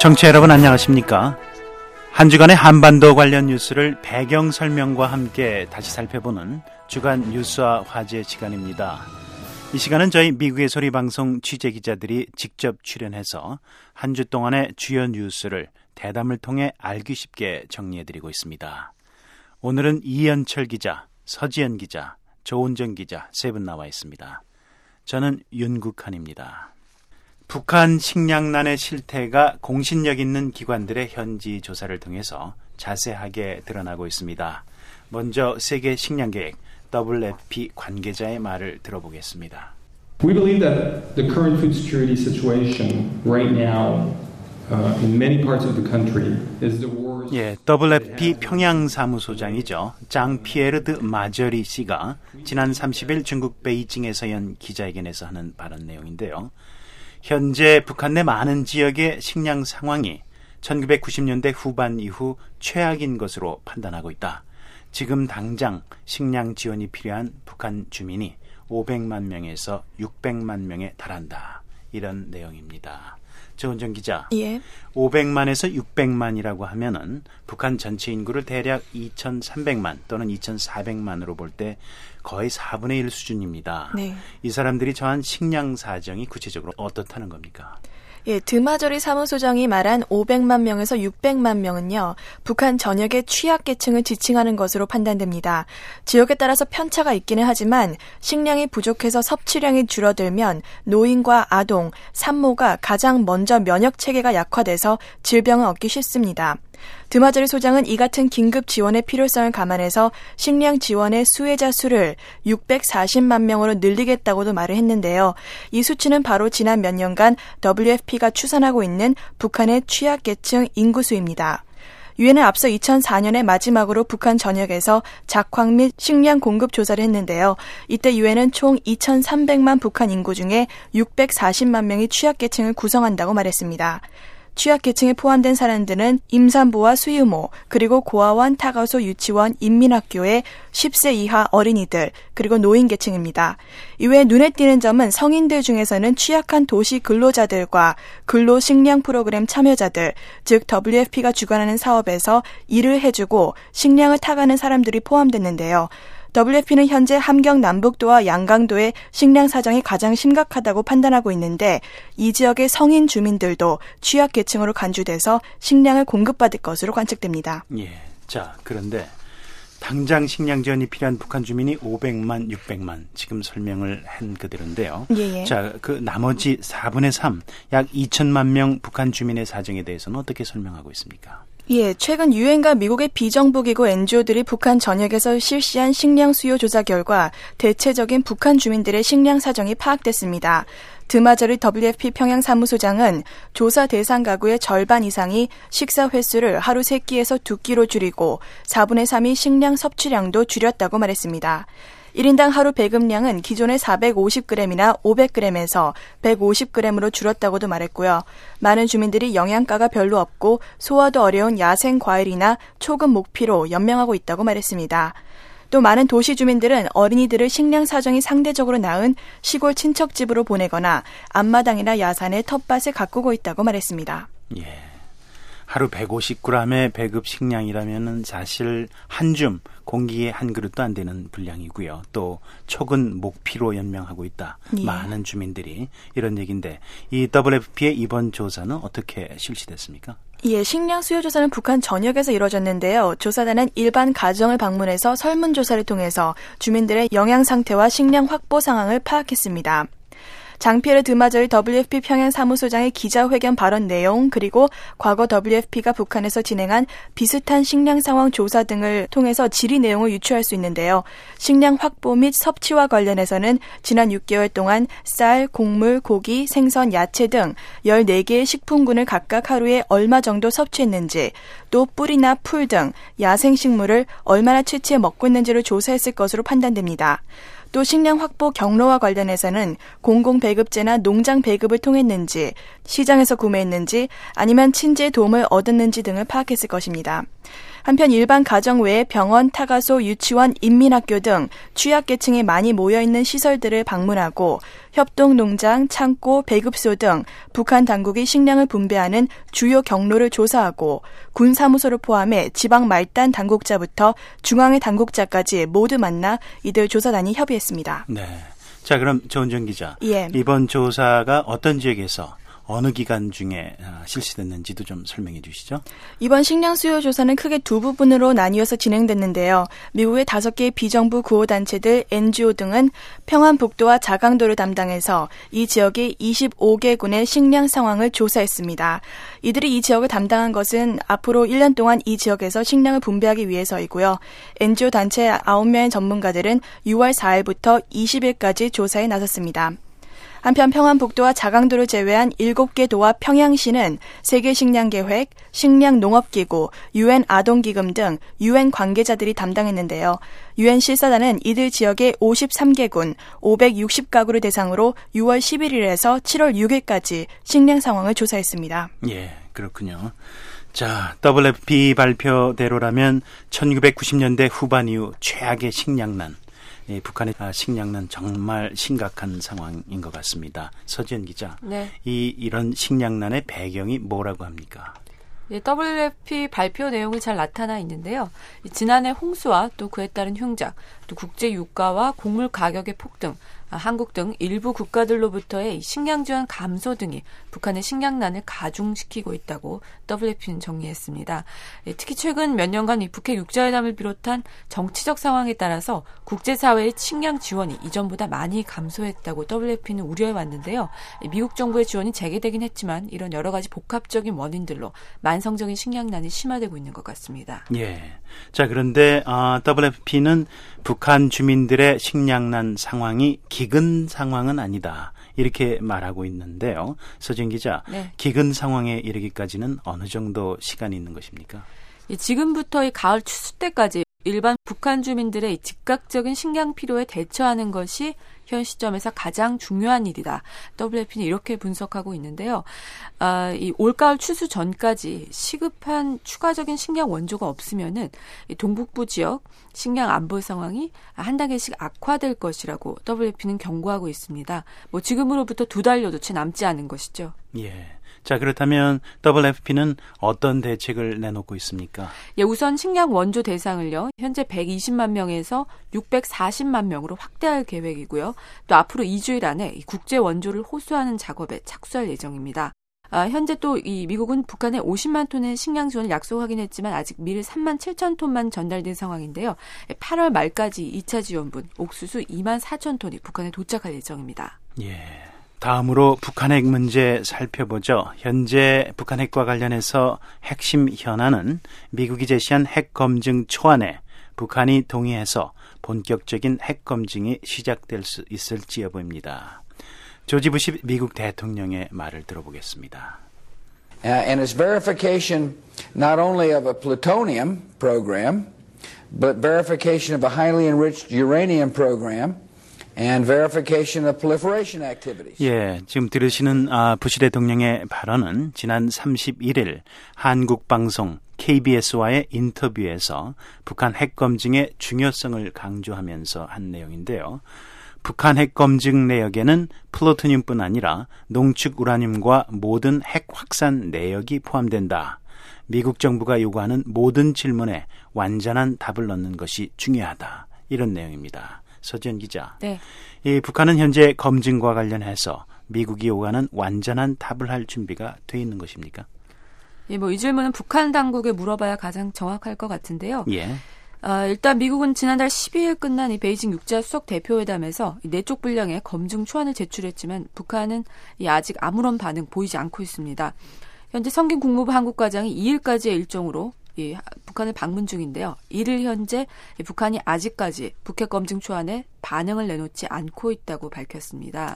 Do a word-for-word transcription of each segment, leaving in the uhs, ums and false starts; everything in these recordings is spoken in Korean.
청취자 여러분 안녕하십니까? 한 주간의 한반도 관련 뉴스를 배경 설명과 함께 다시 살펴보는 주간 뉴스와 화제 시간입니다. 이 시간은 저희 미국의 소리방송 취재기자들이 직접 출연해서 한 주 동안의 주요 뉴스를 대담을 통해 알기 쉽게 정리해드리고 있습니다. 오늘은 이현철 기자, 서지연 기자, 조은정 기자 세 분 나와 있습니다. 저는 윤국한입니다. 북한 식량난의 실태가 공신력 있는 기관들의 현지 조사를 통해서 자세하게 드러나고 있습니다. 먼저 세계 식량계획 더블유에프피 관계자의 말을 들어보겠습니다. We believe that the current food security situation right now uh, in many parts of the country is the worst. 예, 더블유에프피 평양 사무소장이죠. 장 피에르드 마저리 씨가 지난 삼십 일 중국 베이징에서 연 기자회견에서 하는 발언 내용인데요. 현재 북한 내 많은 지역의 식량 상황이 천구백구십 년대 후반 이후 최악인 것으로 판단하고 있다. 지금 당장 식량 지원이 필요한 북한 주민이 오백만 명에서 육백만 명에 달한다. 이런 내용입니다. 조은정 기자, 예. 오백만에서 육백만이라고 하면은 북한 전체 인구를 대략 이천삼백만 또는 이천사백만으로 볼 때 거의 사분의 일 수준입니다. 네. 이 사람들이 처한 식량 사정이 구체적으로 어떻다는 겁니까? 예, 드마저리 사무소장이 말한 오백만 명에서 육백만 명은요, 북한 전역의 취약계층을 지칭하는 것으로 판단됩니다. 지역에 따라서 편차가 있기는 하지만 식량이 부족해서 섭취량이 줄어들면 노인과 아동, 산모가 가장 먼저 면역체계가 약화돼서 질병을 얻기 쉽습니다. 드마저리 소장은 이 같은 긴급 지원의 필요성을 감안해서 식량 지원의 수혜자 수를 육백사십만 명으로 늘리겠다고도 말을 했는데요. 이 수치는 바로 지난 몇 년간 더블유에프피가 추산하고 있는 북한의 취약계층 인구수입니다. 유엔은 앞서 이천사 년에 마지막으로 북한 전역에서 작황 및 식량 공급 조사를 했는데요. 이때 유엔은 총 이천삼백만 북한 인구 중에 육백사십만 명이 취약계층을 구성한다고 말했습니다. 취약계층에 포함된 사람들은 임산부와 수유모, 그리고 고아원, 타가소, 유치원, 인민학교의 십 세 이하 어린이들, 그리고 노인계층입니다. 이외에 눈에 띄는 점은 성인들 중에서는 취약한 도시 근로자들과 근로식량 프로그램 참여자들, 즉 더블유에프피가 주관하는 사업에서 일을 해주고 식량을 타가는 사람들이 포함됐는데요. 더블유에프피는 현재 함경 남북도와 양강도의 식량 사정이 가장 심각하다고 판단하고 있는데 이 지역의 성인 주민들도 취약계층으로 간주돼서 식량을 공급받을 것으로 관측됩니다. 예, 자 그런데 당장 식량 지원이 필요한 북한 주민이 오백만, 육백만 지금 설명을 한 그대로인데요. 예, 예. 자, 그 나머지 사분의 삼, 약 이천만 명 북한 주민의 사정에 대해서는 어떻게 설명하고 있습니까? 예, 최근 유엔과 미국의 비정부기구 엔지오들이 북한 전역에서 실시한 식량 수요 조사 결과 대체적인 북한 주민들의 식량 사정이 파악됐습니다. 드마저리 더블유에프피 평양 사무소장은 조사 대상 가구의 절반 이상이 식사 횟수를 하루 세 끼에서 두 끼로 줄이고 사분의 삼이 식량 섭취량도 줄였다고 말했습니다. 일 인당 하루 배급량은 기존의 사백오십 그램이나 오백 그램에서 백오십 그램으로 줄었다고도 말했고요. 많은 주민들이 영양가가 별로 없고 소화도 어려운 야생 과일이나 초급 목피로 연명하고 있다고 말했습니다. 또 많은 도시 주민들은 어린이들을 식량 사정이 상대적으로 나은 시골 친척집으로 보내거나 앞마당이나 야산에 텃밭을 가꾸고 있다고 말했습니다. 예. 하루 백오십 그램의 배급 식량이라면은 사실 한 줌 공기에 한 그릇도 안 되는 분량이고요. 또 촉은 목피로 연명하고 있다. 예. 많은 주민들이 이런 얘기인데 이 더블유에프피의 이번 조사는 어떻게 실시됐습니까? 예, 식량 수요 조사는 북한 전역에서 이루어졌는데요. 조사단은 일반 가정을 방문해서 설문조사를 통해서 주민들의 영양 상태와 식량 확보 상황을 파악했습니다. 장피에르 드마저리 더블유에프피 평양 사무소장의 기자회견 발언 내용, 그리고 과거 더블유에프피가 북한에서 진행한 비슷한 식량 상황 조사 등을 통해서 질의 내용을 유추할 수 있는데요. 식량 확보 및 섭취와 관련해서는 지난 육 개월 동안 쌀, 곡물, 고기, 생선, 야채 등 열네 개의 식품군을 각각 하루에 얼마 정도 섭취했는지, 또 뿌리나 풀 등 야생식물을 얼마나 채취해 먹고 있는지를 조사했을 것으로 판단됩니다. 또 식량 확보 경로와 관련해서는 공공배급제나 농장 배급을 통했는지, 시장에서 구매했는지, 아니면 친지의 도움을 얻었는지 등을 파악했을 것입니다. 한편 일반 가정 외에 병원, 타가소, 유치원, 인민학교 등 취약계층이 많이 모여있는 시설들을 방문하고 협동농장, 창고, 배급소 등 북한 당국이 식량을 분배하는 주요 경로를 조사하고 군 사무소를 포함해 지방 말단 당국자부터 중앙의 당국자까지 모두 만나 이들 조사단이 협의했습니다. 네. 자, 그럼 조은정 기자. 예. 이번 조사가 어떤 지역에서 어느 기간 중에 실시됐는지도 좀 설명해 주시죠. 이번 식량 수요 조사는 크게 두 부분으로 나뉘어서 진행됐는데요. 미국의 다섯 개의 비정부 구호단체들, 엔지오 등은 평안북도와 자강도를 담당해서 이 지역의 이십오 개 군의 식량 상황을 조사했습니다. 이들이 이 지역을 담당한 것은 앞으로 일 년 동안 이 지역에서 식량을 분배하기 위해서이고요. 엔지오 단체 아홉 명의 전문가들은 유월 사일부터 이십일까지 조사에 나섰습니다. 한편 평안북도와 자강도를 제외한 일곱 개 도와 평양시는 세계식량계획, 식량농업기구, 유엔 아동기금 등 유엔 관계자들이 담당했는데요. 유엔 실사단은 이들 지역의 오십삼 개 군, 오백육십 가구를 대상으로 유월 십일일에서 칠월 육일까지 식량 상황을 조사했습니다. 예, 그렇군요. 자, 더블유에프피 발표대로라면 천구백구십 년대 후반 이후 최악의 식량난. 예, 북한의 식량난 정말 심각한 상황인 것 같습니다. 서지연 기자, 네. 이 이런 식량난의 배경이 뭐라고 합니까? 예, 더블유에프피 발표 내용이 잘 나타나 있는데요. 지난해 홍수와 또 그에 따른 흉작, 또 국제 유가와 곡물 가격의 폭등, 한국 등 일부 국가들로부터의 식량 지원 감소 등이 북한의 식량난을 가중시키고 있다고 더블유에프피는 정리했습니다. 특히 최근 몇 년간 이 북핵 육자회담을 비롯한 정치적 상황에 따라서 국제사회의 식량 지원이 이전보다 많이 감소했다고 더블유에프피는 우려해왔는데요. 미국 정부의 지원이 재개되긴 했지만 이런 여러 가지 복합적인 원인들로 만성적인 식량난이 심화되고 있는 것 같습니다. 예. 자, 그런데 어, 더블유에프피는 북한 주민들의 식량난 상황이 기근 상황은 아니다. 이렇게 말하고 있는데요. 서진 기자, 네. 기근 상황에 이르기까지는 어느 정도 시간이 있는 것입니까? 지금부터 이 가을 추수 때까지 일반 북한 주민들의 즉각적인 식량 필요에 대처하는 것이 현 시점에서 가장 중요한 일이다. 더블유에프피는 이렇게 분석하고 있는데요. 아, 이 올가을 추수 전까지 시급한 추가적인 식량 원조가 없으면은 이 동북부 지역 식량 안보 상황이 한 단계씩 악화될 것이라고 더블유에프피는 경고하고 있습니다. 뭐 지금으로부터 두 달여도 채 남지 않은 것이죠. 예. 자, 그렇다면 더블유에프피는 어떤 대책을 내놓고 있습니까? 예, 우선 식량 원조 대상을요. 현재 백이십만 명에서 육백사십만 명으로 확대할 계획이고요. 또 앞으로 이 주일 안에 국제 원조를 호수하는 작업에 착수할 예정입니다. 아, 현재 또 이 미국은 북한에 오십만 톤의 식량 지원을 약속하긴 했지만 아직 밀 삼만 칠천 톤만 전달된 상황인데요. 팔월 말까지 이 차 지원분 옥수수 이만 사천 톤이 북한에 도착할 예정입니다. 예. 다음으로 북한핵 문제 살펴보죠. 현재 북한핵과 관련해서 핵심 현안은 미국이 제시한 핵검증 초안에 북한이 동의해서 본격적인 핵검증이 시작될 수 있을지 여부입니다. 조지 부시 미국 대통령의 말을 들어보겠습니다. Uh, and it's verification not only of a plutonium program, but verification of a highly enriched uranium program. And verification of proliferation activities. 예, 지금 들으시는 아, 부시 대통령의 발언은 지난 삼십일일 한국 방송 케이비에스와의 인터뷰에서 북한 핵 검증의 중요성을 강조하면서 한 내용인데요. 북한 핵 검증 내역에는 플루토늄뿐 아니라 농축 우라늄과 모든 핵 확산 내역이 포함된다. 미국 정부가 요구하는 모든 질문에 완전한 답을 넣는 것이 중요하다. 이런 내용입니다. 서지연 기자. 네. 이 북한은 현재 검증과 관련해서 미국이 요구하는 완전한 답을 할 준비가 돼 있는 것입니까? 예, 뭐 이 질문은 북한 당국에 물어봐야 가장 정확할 것 같은데요. 예. 아, 일단 미국은 지난달 십이일 끝난 이 베이징 육자 수석 대표회담에서 이 내적 분량의 검증 초안을 제출했지만 북한은 이 아직 아무런 반응 보이지 않고 있습니다. 현재 성긴 국무부 한국과장이 이일까지의 일정으로 이 북한을 방문 중인데요. 이를 현재 북한이 아직까지 북핵 검증 초안에 반응을 내놓지 않고 있다고 밝혔습니다.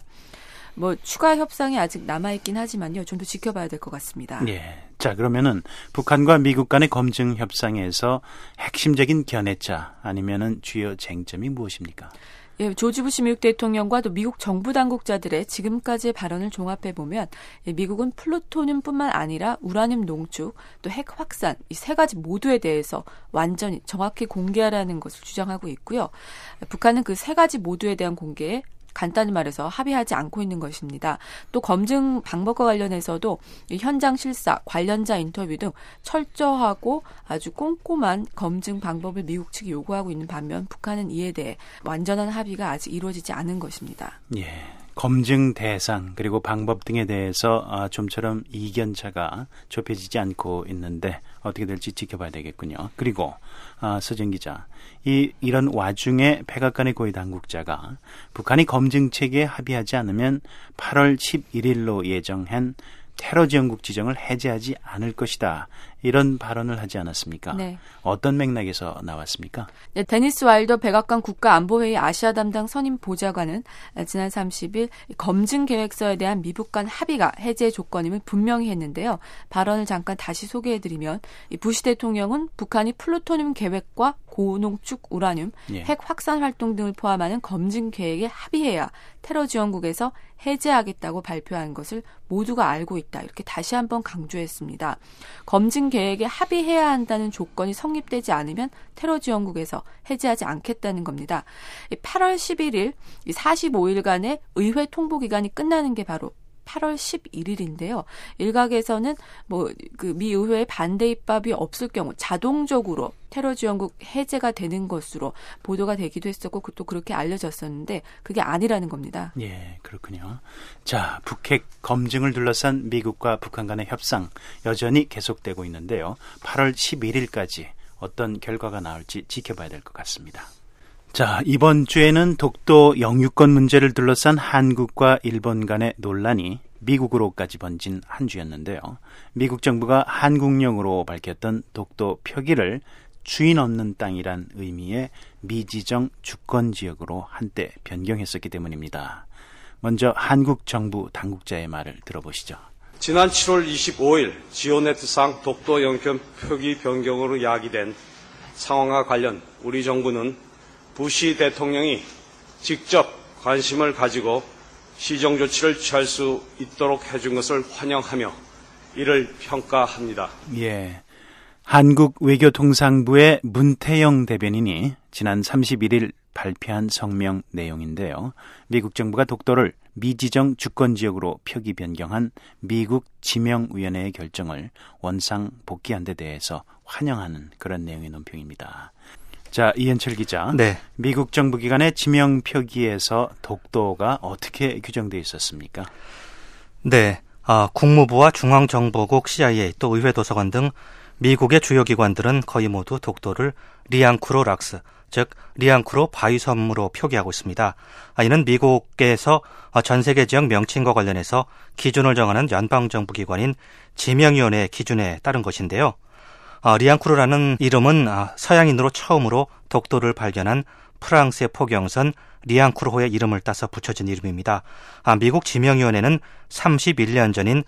뭐 추가 협상이 아직 남아있긴 하지만요. 좀 더 지켜봐야 될 것 같습니다. 예. 자, 그러면은 북한과 미국 간의 검증 협상에서 핵심적인 견해차 아니면은 주요 쟁점이 무엇입니까? 예, 조지 부시 미국 대통령과 또 미국 정부 당국자들의 지금까지의 발언을 종합해 보면 예, 미국은 플루토늄뿐만 아니라 우라늄 농축, 또 핵 확산 이 세 가지 모두에 대해서 완전히 정확히 공개하라는 것을 주장하고 있고요. 북한은 그 세 가지 모두에 대한 공개에 간단히 말해서 합의하지 않고 있는 것입니다. 또 검증 방법과 관련해서도 현장 실사, 관련자 인터뷰 등 철저하고 아주 꼼꼼한 검증 방법을 미국 측이 요구하고 있는 반면 북한은 이에 대해 완전한 합의가 아직 이루어지지 않은 것입니다. 예. 검증 대상 그리고 방법 등에 대해서 좀처럼 이견차가 좁혀지지 않고 있는데 어떻게 될지 지켜봐야 되겠군요. 그리고 아, 서정 기자, 이 이런 와중에 백악관의 고위 당국자가 북한이 검증 체계에 합의하지 않으면 팔월 십일일로 예정한 테러 지원국 지정을 해제하지 않을 것이다. 이런 발언을 하지 않았습니까? 네. 어떤 맥락에서 나왔습니까? 네, 데니스 와일더 백악관 국가안보회의 아시아 담당 선임 보좌관은 지난 삼십일 검증 계획서에 대한 미북 간 합의가 해제 조건임을 분명히 했는데요. 발언을 잠깐 다시 소개해드리면 이 부시 대통령은 북한이 플루토늄 계획과 고농축 우라늄, 예. 핵 확산 활동 등을 포함하는 검증 계획에 합의해야 테러 지원국에서 해제하겠다고 발표한 것을 모두가 알고 있다. 이렇게 다시 한번 강조했습니다. 검증 계획에 합의해야 한다는 조건이 성립되지 않으면 테러 지원국에서 해제하지 않겠다는 겁니다. 팔월 십일일 사십오일간의 의회 통보 기간이 끝나는 게 바로 팔월 십일일인데요. 일각에서는 뭐 그 미 의회의 반대 입법이 없을 경우 자동적으로 테러 지원국 해제가 되는 것으로 보도가 되기도 했었고 또 그렇게 알려졌었는데 그게 아니라는 겁니다. 예, 그렇군요. 자, 북핵 검증을 둘러싼 미국과 북한 간의 협상 여전히 계속되고 있는데요. 팔월 십일일까지 어떤 결과가 나올지 지켜봐야 될 것 같습니다. 자, 이번 주에는 독도 영유권 문제를 둘러싼 한국과 일본 간의 논란이 미국으로까지 번진 한 주였는데요. 미국 정부가 한국령으로 밝혔던 독도 표기를 주인 없는 땅이란 의미의 미지정 주권지역으로 한때 변경했었기 때문입니다. 먼저 한국 정부 당국자의 말을 들어보시죠. 지난 칠월 이십오일 지오네트상 독도 영유권 표기 변경으로 야기된 상황과 관련 우리 정부는 부시 대통령이 직접 관심을 가지고 시정 조치를 취할 수 있도록 해준 것을 환영하며 이를 평가합니다. 예, 한국 외교통상부의 문태영 대변인이 지난 삼십일일 발표한 성명 내용인데요. 미국 정부가 독도를 미지정 주권지역으로 표기 변경한 미국 지명위원회의 결정을 원상 복귀한 데 대해서 환영하는 그런 내용의 논평입니다. 자, 이현철 기자. 네. 미국 정부 기관의 지명 표기에서 독도가 어떻게 규정되어 있었습니까? 네. 아, 국무부와 중앙정보국, 씨아이에이, 또 의회도서관 등 미국의 주요 기관들은 거의 모두 독도를 리앙쿠로 락스, 즉 리앙쿠로 바위섬으로 표기하고 있습니다. 아, 이는 미국에서 전 세계 지역 명칭과 관련해서 기준을 정하는 연방정부 기관인 지명위원회의 기준에 따른 것인데요. 아, 리앙쿠르라는 이름은 아, 서양인으로 처음으로 독도를 발견한 프랑스의 포경선 리앙쿠르호의 이름을 따서 붙여진 이름입니다. 아, 미국 지명위원회는 삼십일년 전인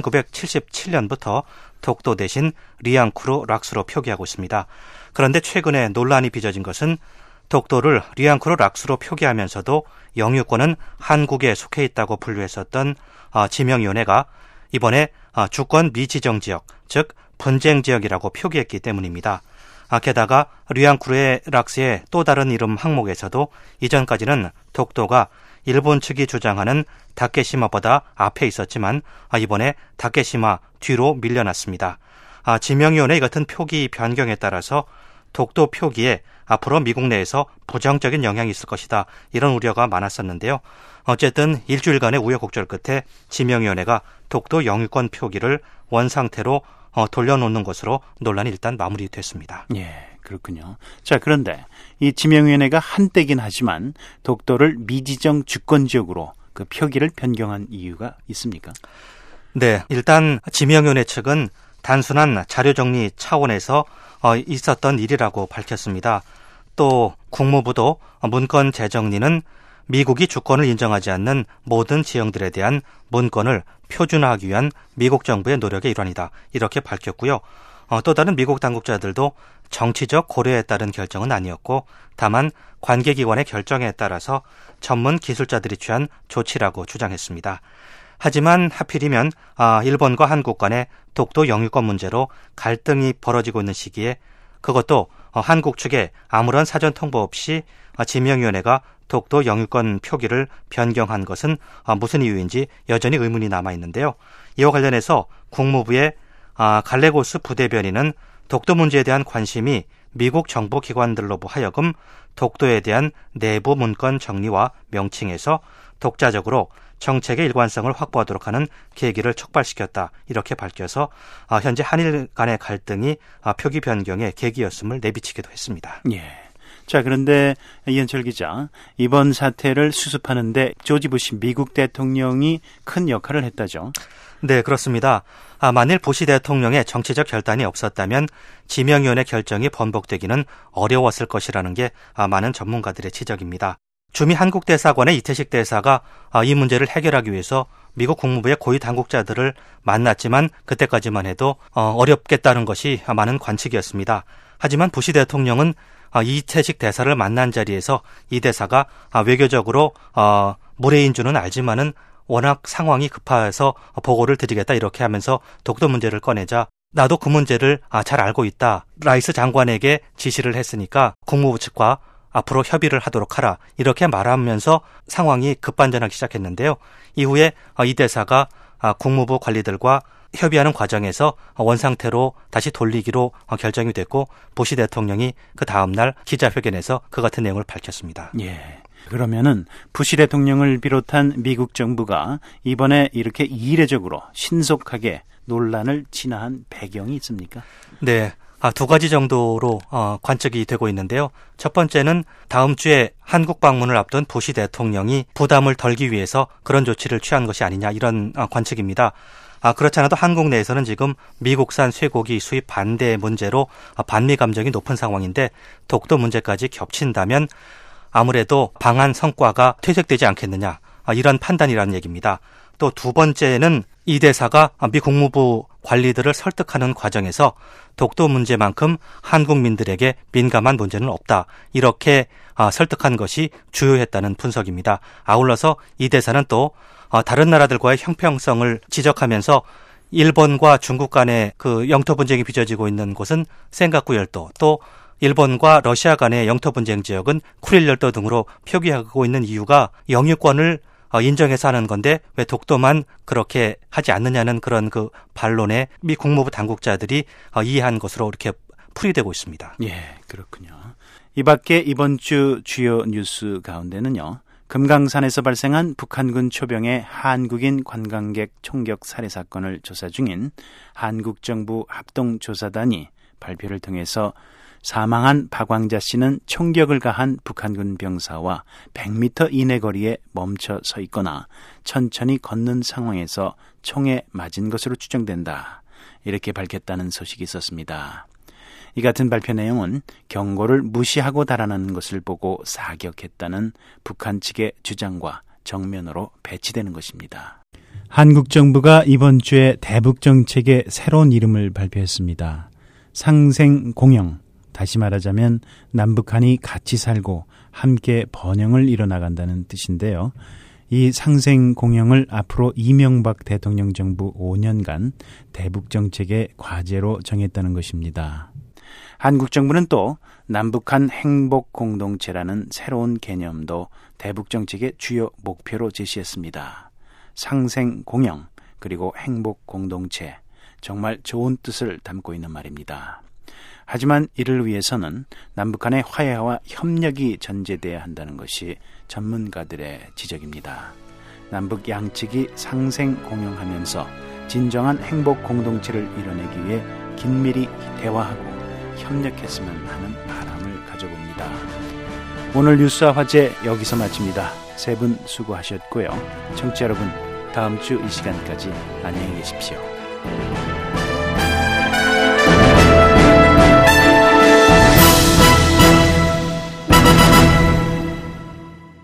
천구백칠십칠년부터 독도 대신 리앙쿠르 락스로 표기하고 있습니다. 그런데 최근에 논란이 빚어진 것은 독도를 리앙쿠르 락스로 표기하면서도 영유권은 한국에 속해 있다고 분류했었던 아, 지명위원회가 이번에 아, 주권 미지정 지역, 즉 분쟁 지역이라고 표기했기 때문입니다. 아, 게다가 리앙쿠르의 락스의 또 다른 이름 항목에서도 이전까지는 독도가 일본 측이 주장하는 다케시마보다 앞에 있었지만 아, 이번에 다케시마 뒤로 밀려났습니다. 아, 지명위원회 같은 표기 변경에 따라서 독도 표기에 앞으로 미국 내에서 부정적인 영향이 있을 것이다. 이런 우려가 많았었는데요. 어쨌든 일주일간의 우여곡절 끝에 지명위원회가 독도 영유권 표기를 원상태로 어, 돌려놓는 것으로 논란이 일단 마무리됐습니다. 예, 그렇군요. 자, 그런데 이 지명위원회가 한때긴 하지만 독도를 미지정 주권지역으로 그 표기를 변경한 이유가 있습니까? 네, 일단 지명위원회 측은 단순한 자료정리 차원에서 어, 있었던 일이라고 밝혔습니다. 또 국무부도 문건 재정리는 미국이 주권을 인정하지 않는 모든 지형들에 대한 문건을 표준화하기 위한 미국 정부의 노력의 일환이다. 이렇게 밝혔고요. 어, 또 다른 미국 당국자들도 정치적 고려에 따른 결정은 아니었고 다만 관계기관의 결정에 따라서 전문 기술자들이 취한 조치라고 주장했습니다. 하지만 하필이면 아, 일본과 한국 간의 독도 영유권 문제로 갈등이 벌어지고 있는 시기에 그것도 어, 한국 측에 아무런 사전 통보 없이 어, 지명위원회가 독도 영유권 표기를 변경한 것은 어, 무슨 이유인지 여전히 의문이 남아있는데요. 이와 관련해서 국무부의 아, 갈레고스 부대변인은 독도 문제에 대한 관심이 미국 정부 기관들로 하여금 독도에 대한 내부 문건 정리와 명칭에서 독자적으로 정책의 일관성을 확보하도록 하는 계기를 촉발시켰다. 이렇게 밝혀서 현재 한일 간의 갈등이 표기 변경의 계기였음을 내비치기도 했습니다. 예. 자, 그런데 이현철 기자, 이번 사태를 수습하는데 조지 부시 미국 대통령이 큰 역할을 했다죠? 네, 그렇습니다. 아, 만일 부시 대통령의 정치적 결단이 없었다면 지명위원회 결정이 번복되기는 어려웠을 것이라는 게 아, 많은 전문가들의 지적입니다. 주미 한국 대사관의 이태식 대사가 아, 이 문제를 해결하기 위해서 미국 국무부의 고위 당국자들을 만났지만 그때까지만 해도 어, 어렵겠다는 것이 많은 관측이었습니다. 하지만 부시 대통령은 아, 이태식 대사를 만난 자리에서 이 대사가 아, 외교적으로 어, 무례인 줄은 알지만은 워낙 상황이 급해서 보고를 드리겠다 이렇게 하면서 독도 문제를 꺼내자 나도 그 문제를 잘 알고 있다. 라이스 장관에게 지시를 했으니까 국무부 측과 앞으로 협의를 하도록 하라. 이렇게 말하면서 상황이 급반전하기 시작했는데요. 이후에 이 대사가 국무부 관리들과 협의하는 과정에서 원상태로 다시 돌리기로 결정이 됐고 부시 대통령이 그 다음날 기자회견에서 그 같은 내용을 밝혔습니다. 예. 그러면은 부시 대통령을 비롯한 미국 정부가 이번에 이렇게 이례적으로 신속하게 논란을 진화한 배경이 있습니까? 네, 아, 두 가지 정도로 어, 관측이 되고 있는데요. 첫 번째는 다음 주에 한국 방문을 앞둔 부시 대통령이 부담을 덜기 위해서 그런 조치를 취한 것이 아니냐 이런 어, 관측입니다. 아, 그렇지 않아도 한국 내에서는 지금 미국산 쇠고기 수입 반대 문제로 반미 감정이 높은 상황인데 독도 문제까지 겹친다면 아무래도 방한 성과가 퇴색되지 않겠느냐 이런 판단이라는 얘기입니다. 또 두 번째는 이 대사가 미 국무부 관리들을 설득하는 과정에서 독도 문제만큼 한국민들에게 민감한 문제는 없다. 이렇게 설득한 것이 주요했다는 분석입니다. 아울러서 이 대사는 또 다른 나라들과의 형평성을 지적하면서 일본과 중국 간의 그 영토 분쟁이 빚어지고 있는 곳은 센가쿠 열도 또 일본과 러시아 간의 영토 분쟁 지역은 쿠릴 열도 등으로 표기하고 있는 이유가 영유권을 인정해서 하는 건데 왜 독도만 그렇게 하지 않느냐는 그런 그 반론에 미 국무부 당국자들이 이해한 것으로 이렇게 풀이되고 있습니다. 예, 그렇군요. 이 밖에 이번 주 주요 뉴스 가운데는요. 금강산에서 발생한 북한군 초병의 한국인 관광객 총격 살해 사건을 조사 중인 한국정부 합동조사단이 발표를 통해서 사망한 박왕자 씨는 총격을 가한 북한군 병사와 백 미터 이내 거리에 멈춰 서 있거나 천천히 걷는 상황에서 총에 맞은 것으로 추정된다. 이렇게 밝혔다는 소식이 있었습니다. 이 같은 발표 내용은 경고를 무시하고 달아나는 것을 보고 사격했다는 북한 측의 주장과 정면으로 배치되는 것입니다. 한국 정부가 이번 주에 대북 정책의 새로운 이름을 발표했습니다. 상생공영. 다시 말하자면 남북한이 같이 살고 함께 번영을 이뤄나간다는 뜻인데요. 이 상생공영을 앞으로 이명박 대통령 정부 오 년간 대북정책의 과제로 정했다는 것입니다. 한국 정부는 또 남북한 행복공동체라는 새로운 개념도 대북정책의 주요 목표로 제시했습니다. 상생공영 그리고 행복공동체, 정말 좋은 뜻을 담고 있는 말입니다. 하지만 이를 위해서는 남북한의 화해와 협력이 전제돼야 한다는 것이 전문가들의 지적입니다. 남북 양측이 상생공영하면서 진정한 행복 공동체를 이뤄내기 위해 긴밀히 대화하고 협력했으면 하는 바람을 가져봅니다. 오늘 뉴스와 화제 여기서 마칩니다. 세 분 수고하셨고요. 청취자 여러분, 다음 주 이 시간까지 안녕히 계십시오.